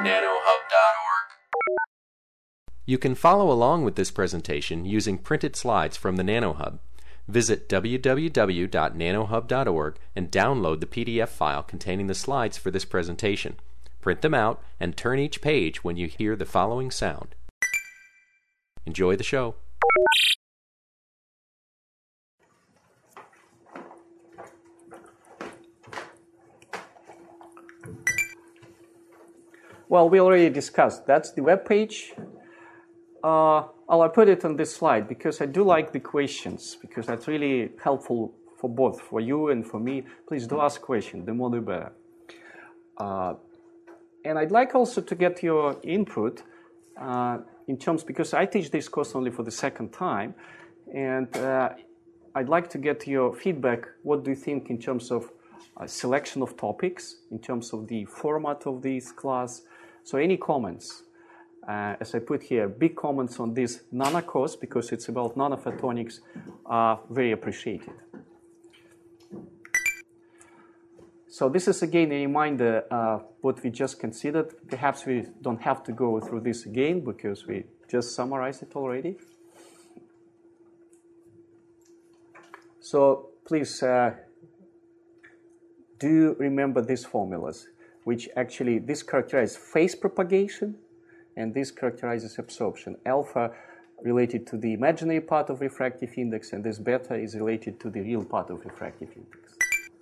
www.nanohub.org. You can follow along with this presentation using printed slides from the NanoHub. Visit www.nanohub.org and download the PDF file containing the slides for this presentation. Print them out and turn each page when you hear the following sound. Enjoy the show. Well, we already discussed. That's the web page. I'll put it on this slide because I do like the questions, because that's really helpful for both, for you and for me. Please do ask questions, the more the better. And I'd like also to get your input in terms, because I teach this course only for the second time, and I'd like to get your feedback. What do you think in terms of selection of topics, in terms of the format of this class? So any comments? As I put here, big comments on this nano course, because it's about nanophotonics, are very appreciated. So this is again a reminder what we just considered. Perhaps we don't have to go through this again because we just summarized it already. So please do remember these formulas, which actually this characterizes phase propagation, and this characterizes absorption. Alpha related to the imaginary part of refractive index, and this beta is related to the real part of refractive index.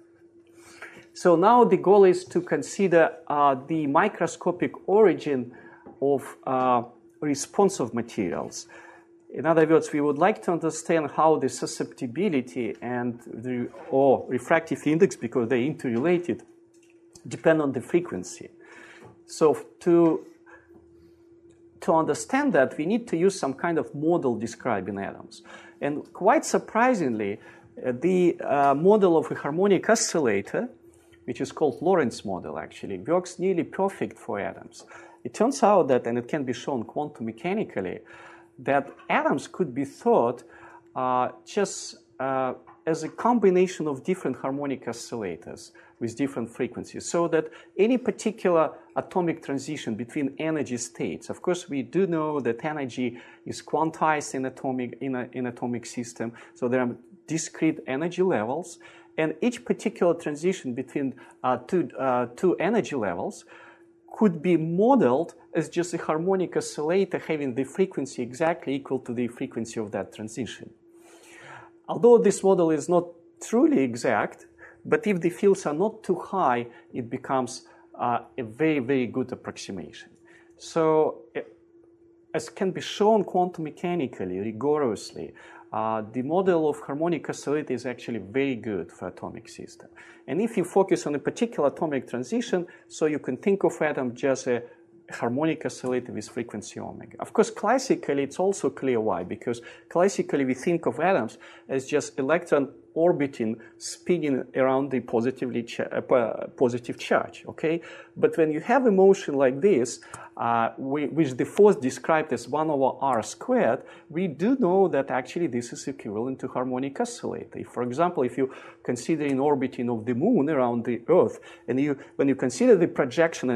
So now the goal is to consider the microscopic origin of response of materials. In other words, we would like to understand how the susceptibility and or refractive index, because they're interrelated, depend on the frequency. So to understand that, we need to use some kind of model describing atoms. And quite surprisingly, the model of a harmonic oscillator, which is called Lorentz model, actually, works nearly perfect for atoms. It turns out that, and it can be shown quantum mechanically, that atoms could be thought just as a combination of different harmonic oscillators with different frequencies, so that any particular atomic transition between energy states, of course, we do know that energy is quantized in atomic system, so there are discrete energy levels, and each particular transition between two energy levels could be modeled as just a harmonic oscillator having the frequency exactly equal to the frequency of that transition. Although this model is not truly exact, but if the fields are not too high, it becomes a very, very good approximation. So as can be shown quantum mechanically, rigorously, the model of harmonic oscillator is actually very good for atomic system. And if you focus on a particular atomic transition, so you can think of atom just a harmonic oscillator with frequency omega. Of course, classically, it's also clear why, because classically we think of atoms as just electron orbiting, spinning around the positive charge, okay? But when you have a motion like this, with the force described as 1 over r squared, we do know that actually this is equivalent to harmonic oscillator. For example, if you consider an orbiting of the moon around the Earth, and when you consider the projection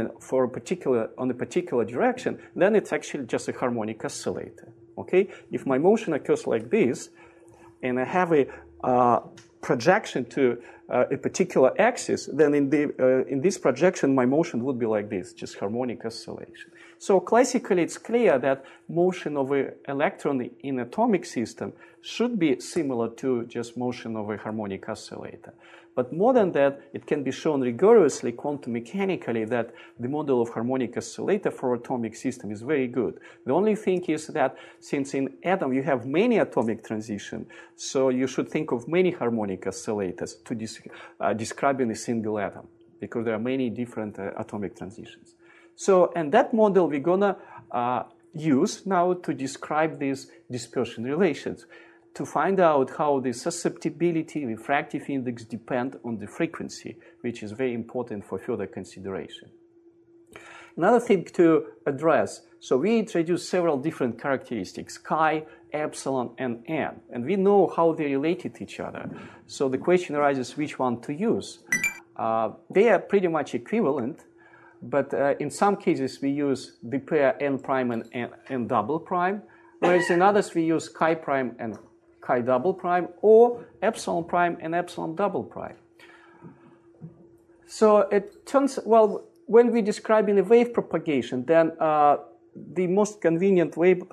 on a particular direction, then it's actually just a harmonic oscillator, okay? If my motion occurs like this, and I have a projection to a particular axis, then in this projection, my motion would be like this, just harmonic oscillation. So classically, it's clear that motion of an electron in atomic system should be similar to just motion of a harmonic oscillator. But more than that, it can be shown rigorously, quantum mechanically, that the model of harmonic oscillator for atomic system is very good. The only thing is that since in atom you have many atomic transitions, so you should think of many harmonic oscillators to describing a single atom, because there are many different atomic transitions. So, and that model we're gonna use now to describe these dispersion relations, to find out how the susceptibility, refractive index depend on the frequency, which is very important for further consideration. Another thing to address, so we introduced several different characteristics, chi, epsilon, and n, and we know how they related to each other. So the question arises which one to use. They are pretty much equivalent, But in some cases, we use the pair n prime and n double prime, whereas in others, we use chi prime and chi double prime, or epsilon prime and epsilon double prime. So it turns, well, when we describe in a wave propagation, then the most convenient wave,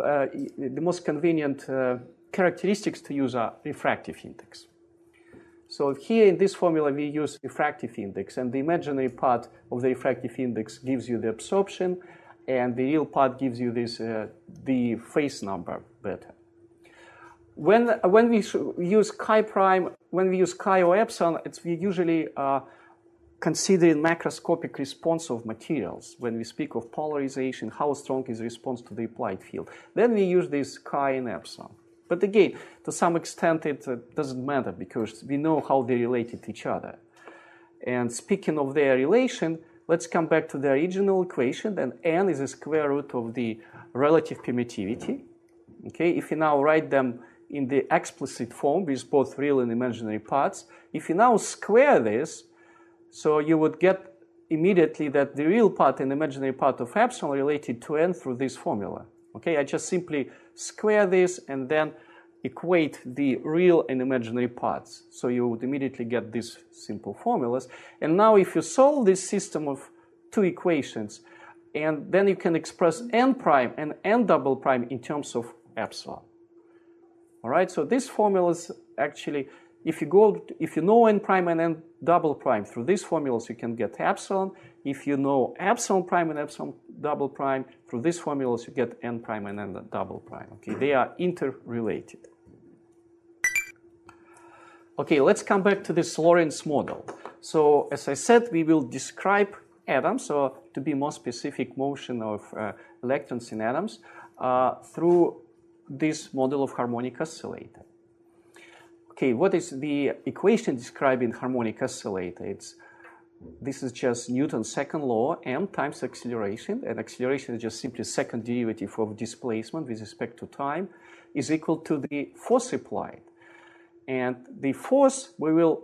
characteristics to use are refractive index. So here in this formula, we use refractive index, and the imaginary part of the refractive index gives you the absorption, and the real part gives you this the phase number beta. When we use chi prime, when we use chi or epsilon, we usually considering macroscopic response of materials. When we speak of polarization, how strong is the response to the applied field? Then we use this chi and epsilon. But again, to some extent, it doesn't matter because we know how they relate to each other. And speaking of their relation, let's come back to the original equation. Then n is the square root of the relative permittivity. Okay, if you now write them in the explicit form with both real and imaginary parts, if you now square this, so you would get immediately that the real part and imaginary part of epsilon related to n through this formula. Okay, I just simply square this and then equate the real and imaginary parts. So you would immediately get these simple formulas. And now if you solve this system of two equations, and then you can express n prime and n double prime in terms of epsilon. All right, so these formulas actually, if you know n prime and n double prime through these formulas, you can get epsilon. If you know epsilon prime and epsilon double prime through these formulas, you get n prime and n double prime. Okay, they are interrelated. Okay, let's come back to this Lorentz model. So as I said, we will describe atoms, or to be more specific, motion of electrons in atoms through this model of harmonic oscillator. Okay, what is the equation describing harmonic oscillator? This is just Newton's second law, m times acceleration, and acceleration is just simply second derivative of displacement with respect to time, is equal to the force applied. And the force, we will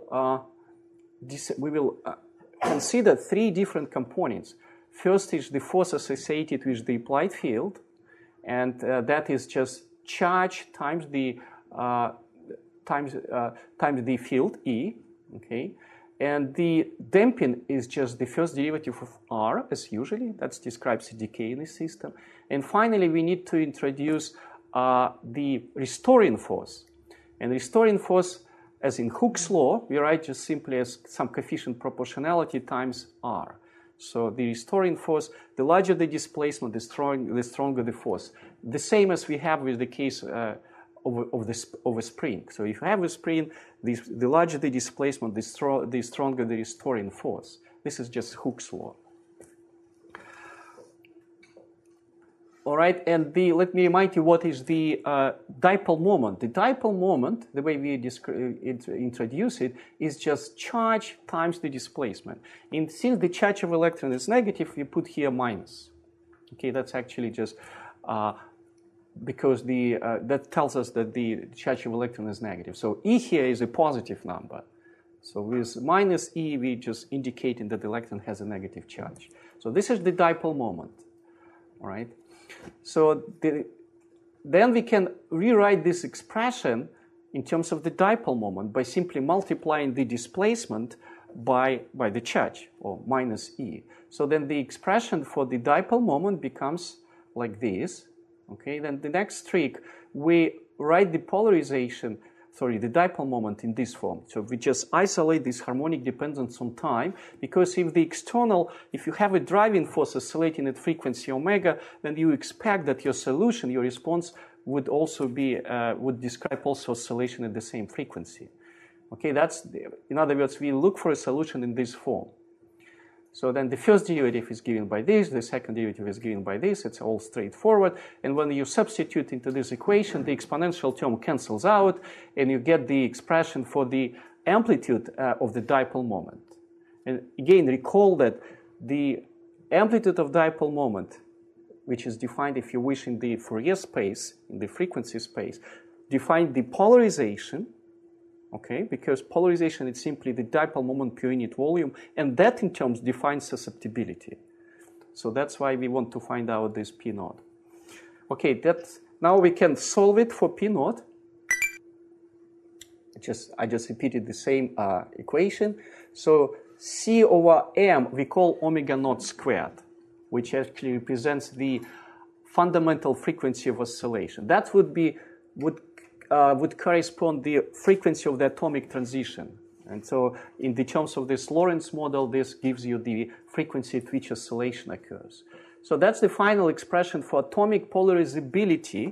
consider three different components. First is the force associated with the applied field, and that is just charge times the field E, okay? And the damping is just the first derivative of R, as usually. That describes the decay in the system. And finally, we need to introduce the restoring force. And restoring force, as in Hooke's law, we write just simply as some coefficient proportionality times R. So the restoring force, the larger the displacement, the stronger the force. The same as we have with the case of a spring. So if you have a spring, the larger the displacement, the stronger the restoring force. This is just Hooke's law. All right, and let me remind you what is the dipole moment. The dipole moment, the way we introduce it, is just charge times the displacement. And since the charge of electron is negative, we put here minus. Okay, that's actually just because that tells us that the charge of electron is negative. So E here is a positive number. So with minus E, we just indicating that the electron has a negative charge. So this is the dipole moment. All right. So then we can rewrite this expression in terms of the dipole moment by simply multiplying the displacement by the charge, or minus E. So then the expression for the dipole moment becomes like this. Okay, then the next trick, we write the the dipole moment in this form. So we just isolate this harmonic dependence on time, because if you have a driving force oscillating at frequency omega, then you expect that your solution, your response would also would describe also oscillation at the same frequency. Okay, in other words, we look for a solution in this form. So then the first derivative is given by this, the second derivative is given by this, it's all straightforward. And when you substitute into this equation, the exponential term cancels out, and you get the expression for the amplitude of the dipole moment. And again, recall that the amplitude of dipole moment, which is defined, if you wish, in the Fourier space, in the frequency space, define the polarization. Okay, because polarization is simply the dipole moment per unit volume, and that in terms defines susceptibility. So that's why we want to find out this P naught. Okay, now we can solve it for P naught. I just repeated the same equation. So C over M we call omega naught squared, which actually represents the fundamental frequency of oscillation. That would correspond the frequency of the atomic transition. And so in the terms of this Lorentz model, this gives you the frequency at which oscillation occurs. So that's the final expression for atomic polarizability.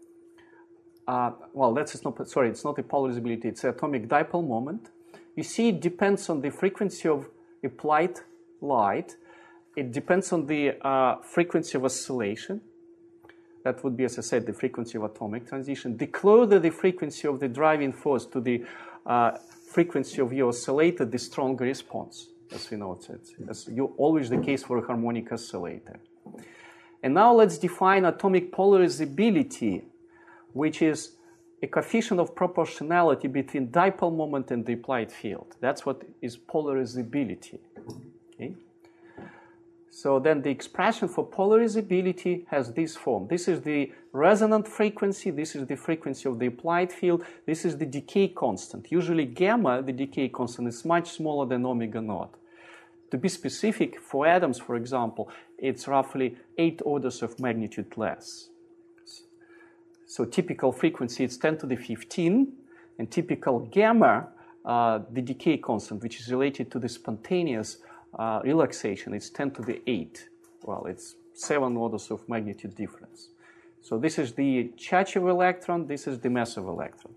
It's not a polarizability, it's an atomic dipole moment. You see, it depends on the frequency of applied light. It depends on the frequency of oscillation. That would be, as I said, the frequency of atomic transition. The closer the frequency of the driving force to the frequency of your oscillator, the stronger response, as we know it's always the case for a harmonic oscillator. And now let's define atomic polarizability, which is a coefficient of proportionality between dipole moment and the applied field. That's what is polarizability. Okay? So then the expression for polarizability has this form. This is the resonant frequency. This is the frequency of the applied field. This is the decay constant. Usually gamma, the decay constant, is much smaller than omega naught. To be specific, for atoms, for example, it's roughly 8 orders of magnitude less. So typical frequency is 10 to the 15, and typical gamma, the decay constant, which is related to the spontaneous relaxation, it's 10 to the 8. Well, it's 7 orders of magnitude difference. So this is the Chachev electron, this is the Masov electron.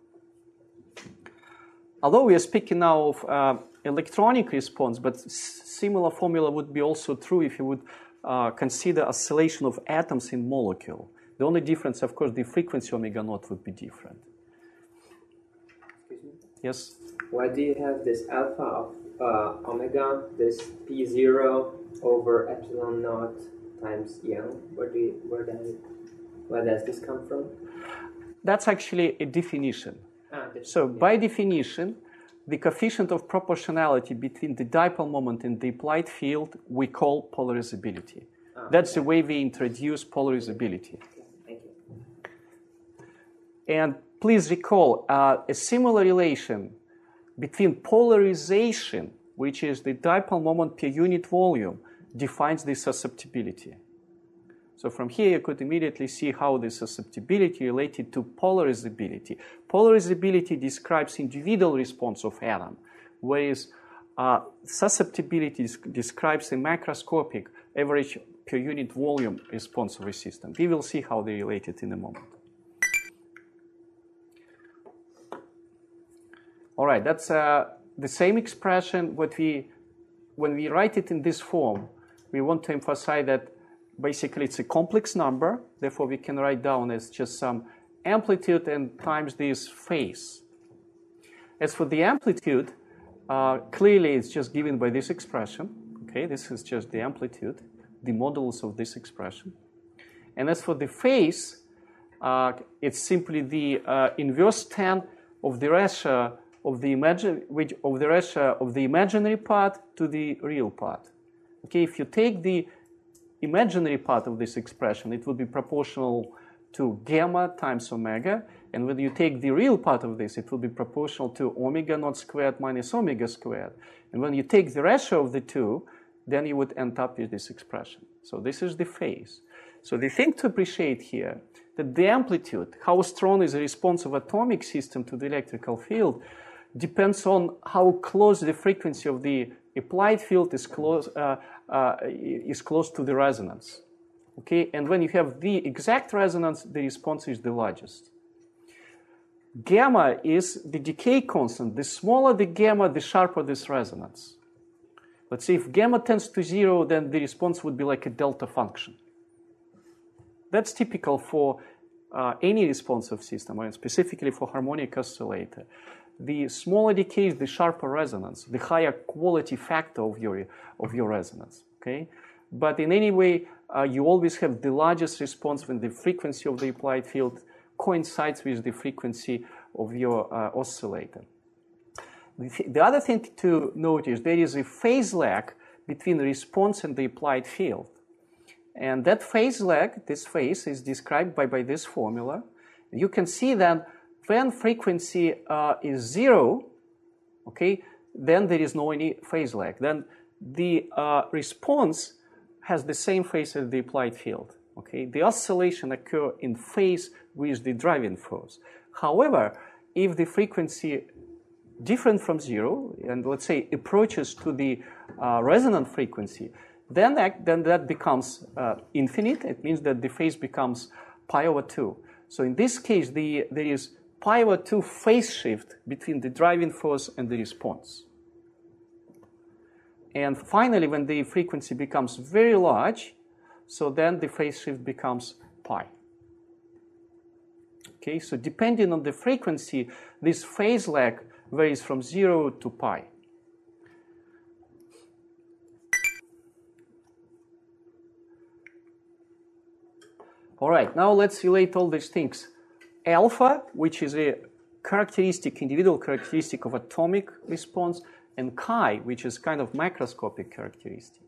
Although we are speaking now of electronic response, but similar formula would be also true if you would consider oscillation of atoms in molecule. The only difference, of course, the frequency omega naught would be different. Excuse me? Yes? Why do you have this alpha of omega, this P0 over epsilon naught times Young? Where does this come from? That's actually a definition. So by definition, the coefficient of proportionality between the dipole moment and the applied field we call polarizability. That's the way we introduce polarizability. Thank you. And please recall a similar relation between polarization, which is the dipole moment per unit volume, defines the susceptibility. So from here you could immediately see how the susceptibility related to polarizability. Polarizability describes individual response of atom, whereas susceptibility describes a macroscopic average per unit volume response of a system. We will see how they relate it in a moment. All right, that's the same expression. When we write it in this form, we want to emphasize that basically it's a complex number. Therefore, we can write down as just some amplitude and times this phase. As for the amplitude, clearly it's just given by this expression. Okay, this is just the amplitude, the modulus of this expression. And as for the phase, it's simply the inverse tan of the ratio of the imaginary part to the real part. Okay, if you take the imaginary part of this expression, it will be proportional to gamma times omega, and when you take the real part of this, it will be proportional to omega naught squared minus omega squared. And when you take the ratio of the two, then you would end up with this expression. So this is the phase. So the thing to appreciate here, that the amplitude, how strong is the response of atomic system to the electrical field, depends on how close the frequency of the applied field is close to the resonance. Okay, and when you have the exact resonance, the response is the largest. Gamma is the decay constant. The smaller the gamma, the sharper this resonance. Let's say if gamma tends to 0, then the response would be like a delta function. That's typical for any responsive system, and specifically for harmonic oscillator. The smaller decays, the sharper resonance, the higher quality factor of your resonance. Okay, but in any way, you always have the largest response when the frequency of the applied field coincides with the frequency of your oscillator. The other thing to note is there is a phase lag between the response and the applied field. And that phase lag, this phase, is described by this formula. You can see that when frequency is 0, okay, then there is no any phase lag. Then the response has the same phase as the applied field. Okay, the oscillation occurs in phase with the driving force. However, if the frequency different from 0 and let's say approaches to the resonant frequency, then that becomes infinite. It means that the phase becomes pi over 2. So in this case, there is pi over 2 phase shift between the driving force and the response. And finally, when the frequency becomes very large, so then the phase shift becomes pi. Okay, so depending on the frequency, this phase lag varies from 0 to pi. All right, now let's relate all these things. Alpha, which is a characteristic, individual characteristic of atomic response, and chi, which is kind of macroscopic characteristic.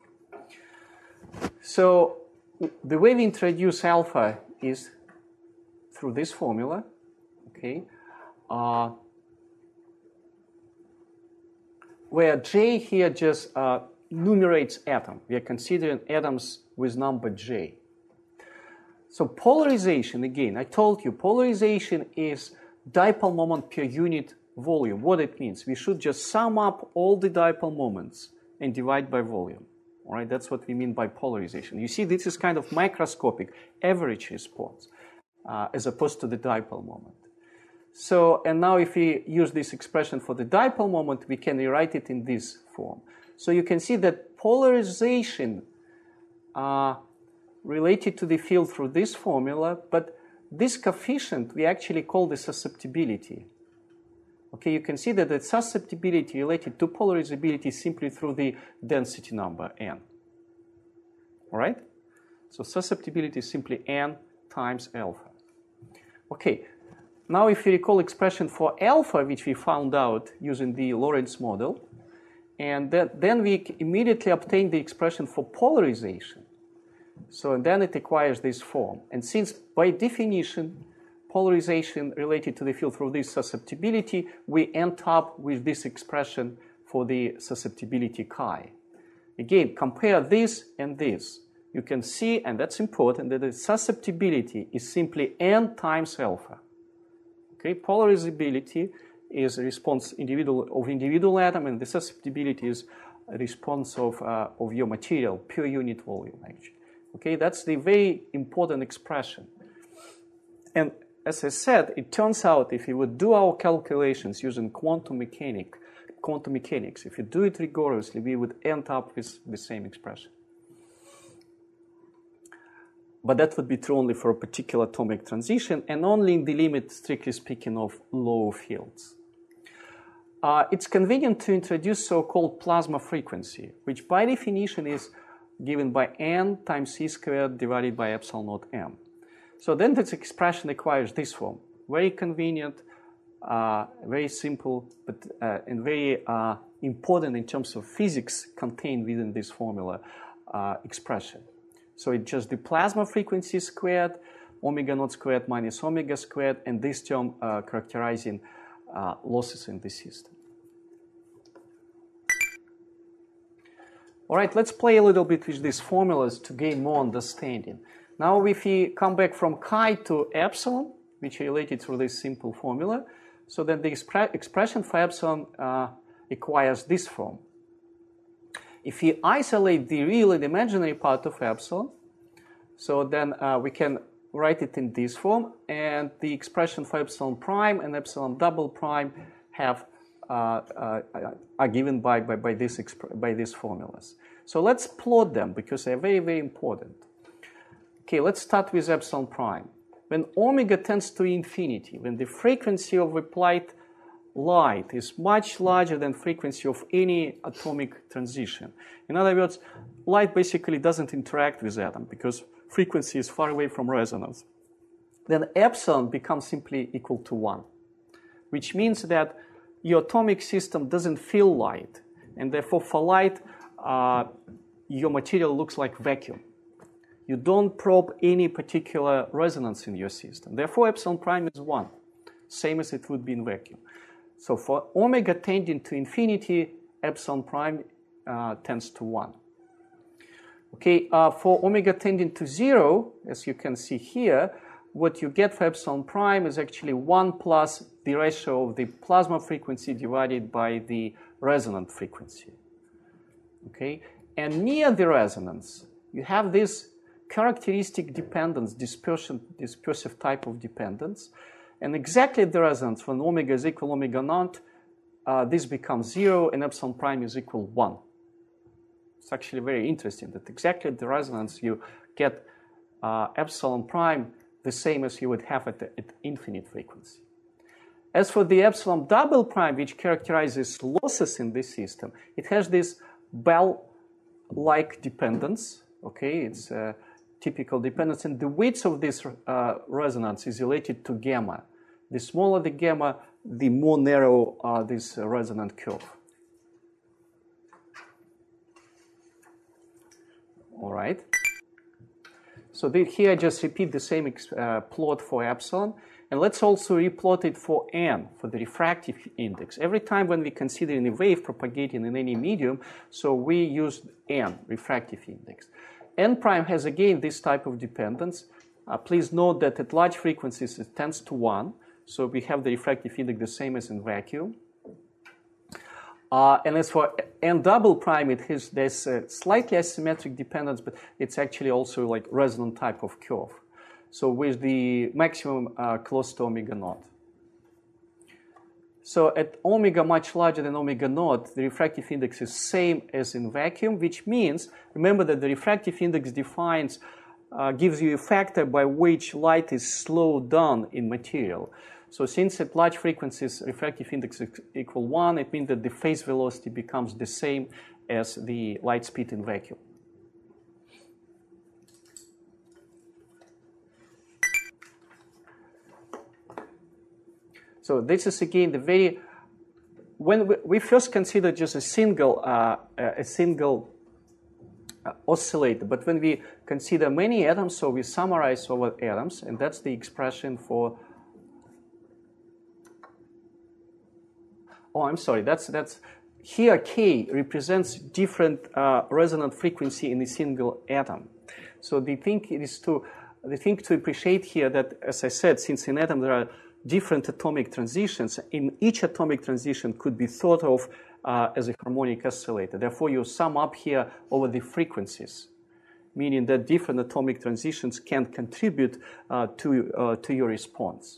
So the way we introduce alpha is through this formula, okay, where J here just enumerates atom. We are considering atoms with number J. So polarization, again, I told you, polarization is dipole moment per unit volume. What it means? We should just sum up all the dipole moments and divide by volume. All right, that's what we mean by polarization. You see, this is kind of microscopic average response as opposed to the dipole moment. So, and now if we use this expression for the dipole moment, we can rewrite it in this form. So you can see that polarization related to the field through this formula, but this coefficient we actually call the susceptibility. Okay, you can see that the susceptibility related to polarizability is simply through the density number, n. All right? So susceptibility is simply n times alpha. Okay, now if you recall expression for alpha, which we found out using the Lorentz model, and then we immediately obtain the expression for polarization. So then it acquires this form. And since by definition, polarization related to the field through this susceptibility, we end up with this expression for the susceptibility chi. Again, compare this and this. You can see, and that's important, that the susceptibility is simply n times alpha. Okay, polarizability is a response of individual atom, and the susceptibility is a response of your material per unit volume, actually. Okay, that's the very important expression. And as I said, it turns out if you would do our calculations using quantum mechanics, if you do it rigorously, we would end up with the same expression. But that would be true only for a particular atomic transition and only in the limit, strictly speaking, of low fields. It's convenient to introduce so-called plasma frequency, which by definition is given by n times c squared divided by epsilon naught m. So then this expression acquires this form. Very convenient, very simple, but and very important in terms of physics contained within this formula expression. So it's just the plasma frequency squared, omega naught squared minus omega squared, and this term characterizing losses in the system. All right, let's play a little bit with these formulas to gain more understanding. Now, if we come back from chi to epsilon, which are related through this simple formula, so then the expression for epsilon acquires this form. If we isolate the real and imaginary part of epsilon, so then we can write it in this form, and the expression for epsilon prime and epsilon double prime have are given by these formulas. So let's plot them because they're very, very important. Okay, let's start with epsilon prime. When omega tends to infinity, when the frequency of applied light is much larger than frequency of any atomic transition. In other words, light basically doesn't interact with atom because frequency is far away from resonance. Then epsilon becomes simply equal to 1, which means that your atomic system doesn't feel light, and therefore for light, your material looks like vacuum. You don't probe any particular resonance in your system. Therefore, epsilon prime is 1, same as it would be in vacuum. So for omega tending to infinity, epsilon prime tends to 1. Okay, for omega tending to 0, as you can see here, what you get for epsilon prime is actually 1 plus the ratio of the plasma frequency divided by the resonant frequency. Okay, and near the resonance, you have this characteristic dependence, dispersive type of dependence, and exactly the resonance when omega is equal omega naught, this becomes 0 and epsilon prime is equal 1. It's actually very interesting that exactly the resonance you get epsilon prime the same as you would have at infinite frequency. As for the epsilon double prime, which characterizes losses in this system, it has this bell-like dependence. Okay, it's a typical dependence, and the width of this resonance is related to gamma. The smaller the gamma, the more narrow this resonant curve. All right. So here I just repeat the same plot for epsilon. And let's also replot it for n, for the refractive index. Every time when we consider any wave propagating in any medium, so we use n, refractive index. N prime has again this type of dependence. Please note that at large frequencies it tends to 1. So we have the refractive index the same as in vacuum. And as for n double prime, there's a slightly asymmetric dependence, but it's actually also like resonant type of curve. So with the maximum close to omega naught. So at omega much larger than omega naught, the refractive index is same as in vacuum, which means, remember that the refractive index defines, gives you a factor by which light is slowed down in material. So since at large frequencies refractive index is equal 1, it means that the phase velocity becomes the same as the light speed in vacuum. So this is again the very, when we first consider just a single oscillator, but when we consider many atoms, so we summarize over atoms, and that's the expression for, oh, I'm sorry, that's here K represents different resonant frequency in a single atom. So the thing to appreciate here that, as I said, since in atom there are different atomic transitions, in each atomic transition could be thought of as a harmonic oscillator. Therefore, you sum up here over the frequencies, meaning that different atomic transitions can contribute to your response.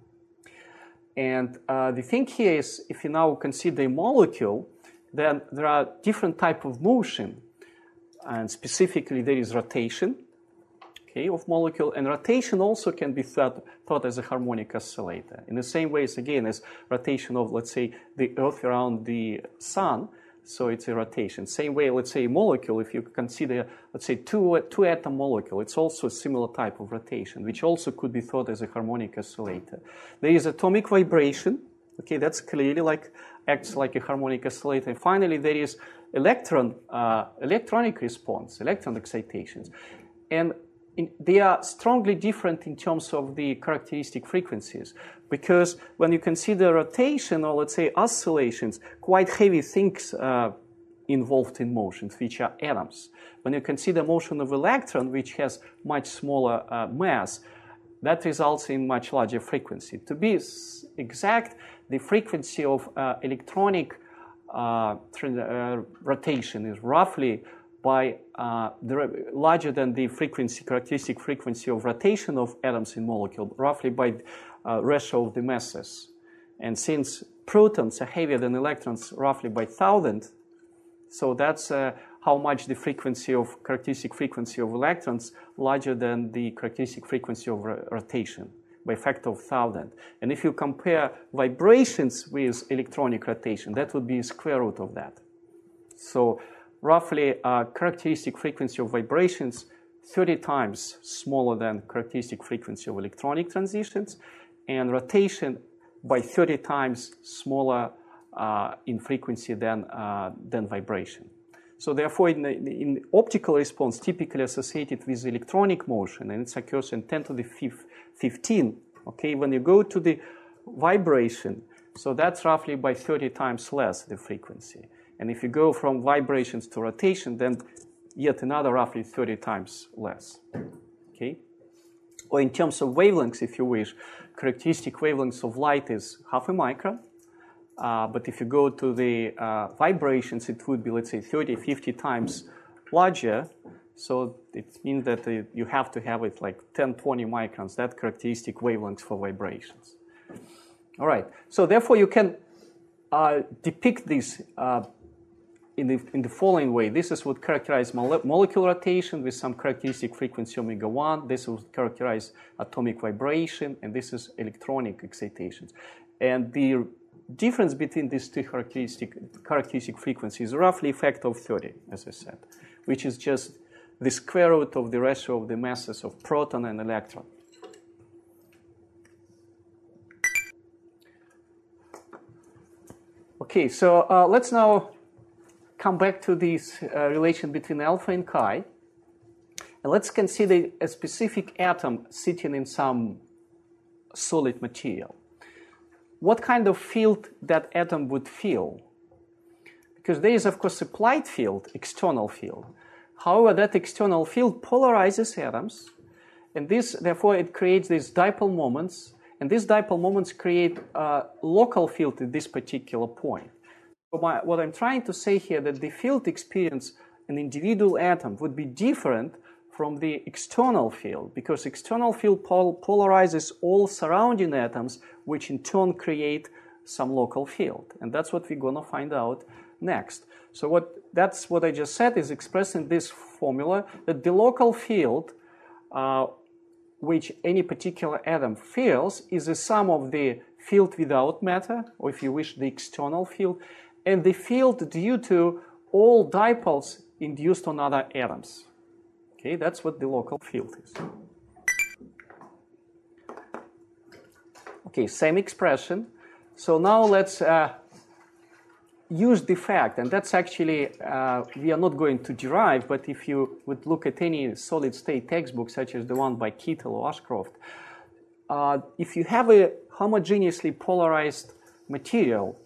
And the thing here is, if you now consider a molecule, then there are different types of motion, and specifically there is rotation, okay, of molecule, and rotation also can be thought as a harmonic oscillator. In the same way as, again, as rotation of, let's say, the Earth around the Sun, so it's a rotation. Same way, let's say, a molecule, if you consider, let's say, two-atom molecule, it's also a similar type of rotation, which also could be thought as a harmonic oscillator. There is atomic vibration, okay, that's clearly like, acts like a harmonic oscillator. And finally, there is electronic response, electron excitations. And they are strongly different in terms of the characteristic frequencies, because when you consider rotation or, let's say, oscillations, quite heavy things involved in motions, which are atoms. When you consider motion of electron, which has much smaller mass, that results in much larger frequency. To be exact, the frequency of electronic rotation is roughly by larger than the characteristic frequency of rotation of atoms in molecule, roughly by ratio of the masses. And since protons are heavier than electrons, roughly by 1,000, so that's how much the characteristic frequency of electrons larger than the characteristic frequency of rotation, by factor of 1,000. And if you compare vibrations with electronic rotation, that would be a square root of that. So roughly characteristic frequency of vibrations 30 times smaller than characteristic frequency of electronic transitions, and rotation by 30 times smaller in frequency than vibration. So therefore, in optical response, typically associated with electronic motion, and it occurs in 10 to the 15. Okay, when you go to the vibration, so that's roughly by 30 times less the frequency. And if you go from vibrations to rotation, then yet another roughly 30 times less. Okay? Or in terms of wavelengths, if you wish, characteristic wavelengths of light is half a micron. But if you go to the vibrations, it would be, let's say, 30, 50 times larger. So it means that you have to have it like 10, 20 microns, that characteristic wavelengths for vibrations. All right. So therefore, you can depict this in the following way. This is what characterizes molecular rotation with some characteristic frequency omega 1. This would characterize atomic vibration, and this is electronic excitations. And the difference between these two characteristic frequencies is roughly a factor of 30, as I said, which is just the square root of the ratio of the masses of proton and electron. Okay, so let's now come back to this relation between alpha and chi. And let's consider a specific atom sitting in some solid material. What kind of field that atom would feel? Because there is, of course, applied field, external field. However, that external field polarizes atoms, and this, therefore, it creates these dipole moments, and these dipole moments create a local field at this particular point. So what I'm trying to say here that the field experience an individual atom would be different from the external field, because external field polarizes all surrounding atoms, which in turn create some local field. And that's what we're going to find out next. So that's what I just said is expressed in this formula, that the local field which any particular atom feels is the sum of the field without matter, or if you wish, the external field, and the field due to all dipoles induced on other atoms. Okay, that's what the local field is. Okay, same expression. So now let's use the fact, and that's actually, we are not going to derive, but if you would look at any solid state textbook, such as the one by Kittel or Ashcroft, if you have a homogeneously polarized material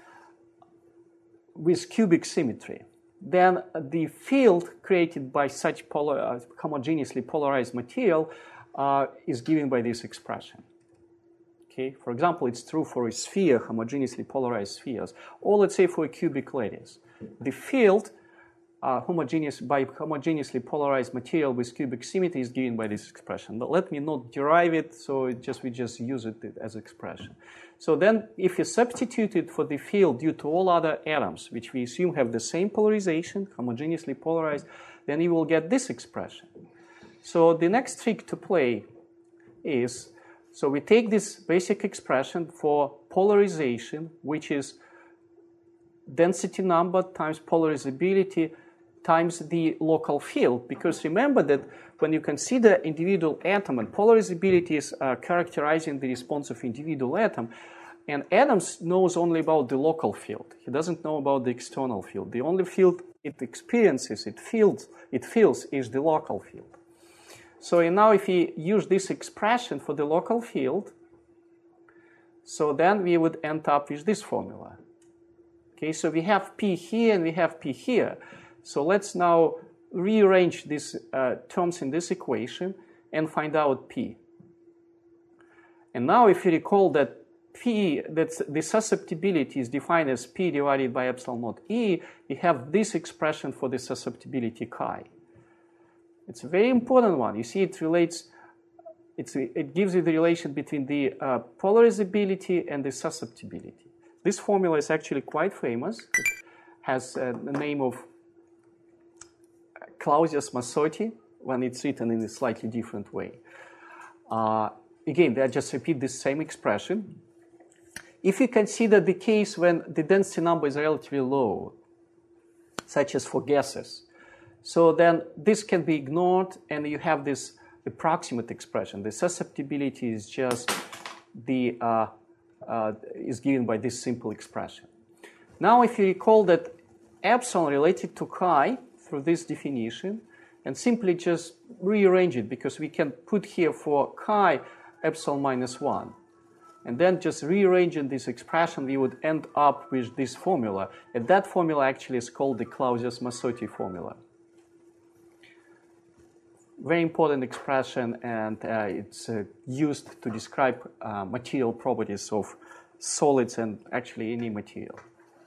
with cubic symmetry, then the field created by such homogeneously polarized material is given by this expression. Okay? For example, it's true for a sphere, homogeneously polarized spheres, or let's say for a cubic lattice. The field by homogeneously polarized material with cubic symmetry is given by this expression. But let me not derive it, so we just use it as expression. So then, if you substitute it for the field due to all other atoms, which we assume have the same polarization, homogeneously polarized, then you will get this expression. So the next trick to play is, so we take this basic expression for polarization, which is density number times polarizability times the local field. Because remember that when you consider individual atom, and polarizability is characterizing the response of individual atom, and atoms knows only about the local field. He doesn't know about the external field. The only field it experiences, it feels is the local field. So now if we use this expression for the local field, so then we would end up with this formula. Okay, so we have P here and we have P here. So let's now rearrange these terms in this equation and find out P. And now if you recall that P, that the susceptibility is defined as P divided by epsilon naught E, we have this expression for the susceptibility chi. It's a very important one. You see, it relates, it gives you the relation between the polarizability and the susceptibility. This formula is actually quite famous. It has the name of Clausius-Massotti when it's written in a slightly different way. Again, I just repeat this same expression. If you consider the case when the density number is relatively low, such as for gases, so then this can be ignored, and you have this approximate expression. The susceptibility is just the is given by this simple expression. Now, if you recall that epsilon related to chi through this definition, and simply just rearrange it, because we can put here for chi epsilon minus 1. And then just rearranging this expression, we would end up with this formula. And that formula actually is called the Clausius-Massotti formula. Very important expression, and it's used to describe material properties of solids and actually any material.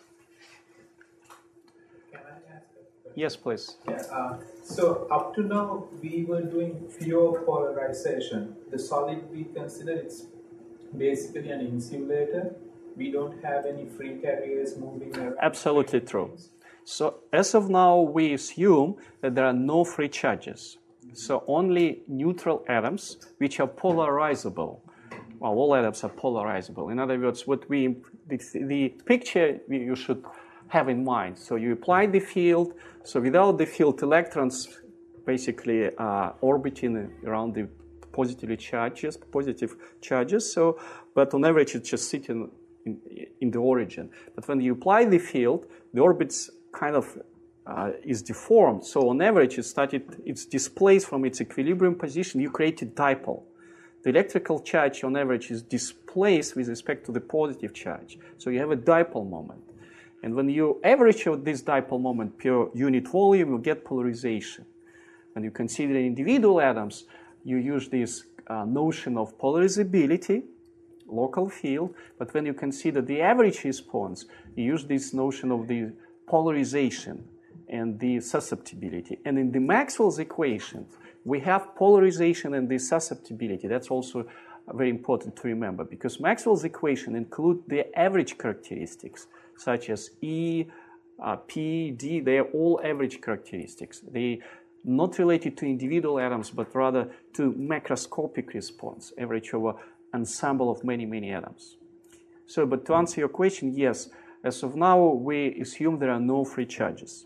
Can I ask a question? Yes, please. Yeah, so up to now, we were doing pure polarization. The solid we consider it's basically an insulator. We don't have any free carriers moving around. Absolutely true. So as of now, we assume that there are no free charges. So only neutral atoms which are polarizable. Well, all atoms are polarizable. In other words, the picture you should have in mind. So you apply the field. So without the field, electrons basically are orbiting around the positive charges. So, but on average, it's just sitting in the origin. But when you apply the field, the orbits kind of is deformed. So on average, it's displaced from its equilibrium position. You create a dipole. The electrical charge on average is displaced with respect to the positive charge. So you have a dipole moment. And when you average out this dipole moment per unit volume, you get polarization. When you consider individual atoms, you use this notion of polarizability, local field. But when you consider the average response, you use this notion of the polarization and the susceptibility. And in the Maxwell's equations, we have polarization and the susceptibility. That's also very important to remember, because Maxwell's equations include the average characteristics, such as E, P, D. They are all average characteristics. They not related to individual atoms, but rather to macroscopic response, average over ensemble of many, many atoms. So, but to answer your question, yes, as of now, we assume there are no free charges.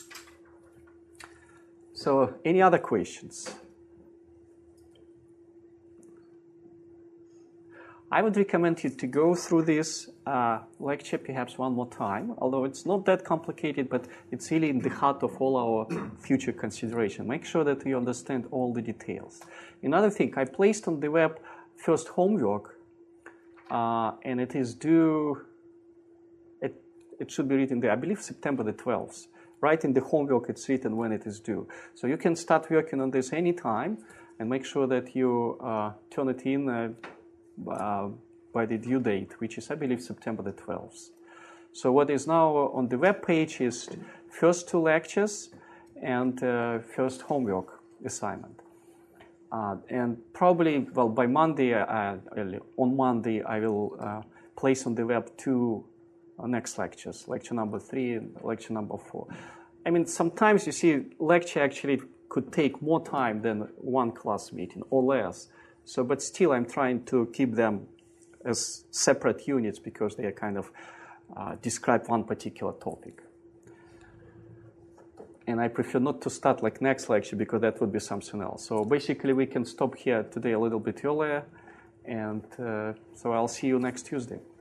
So, any other questions? I would recommend you to go through this lecture perhaps one more time, although it's not that complicated, but it's really in the heart of all our future consideration. Make sure that you understand all the details. Another thing, I placed on the web first homework, and it is due, it should be written there, I believe September the 12th. Right in the homework, it's written when it is due. So you can start working on this anytime, and make sure that you turn it in by the due date, which is, I believe, September the 12th. So what is now on the web page is first 2 lectures and first homework assignment. And probably, well, by Monday, on Monday, I will place on the web 2 next lectures, lecture number 3 and lecture number 4. I mean, sometimes you see lecture actually could take more time than one class meeting or less. So, but still, I'm trying to keep them as separate units because they are kind of describe one particular topic. And I prefer not to start like next lecture because that would be something else. So basically, we can stop here today a little bit earlier. And so I'll see you next Tuesday.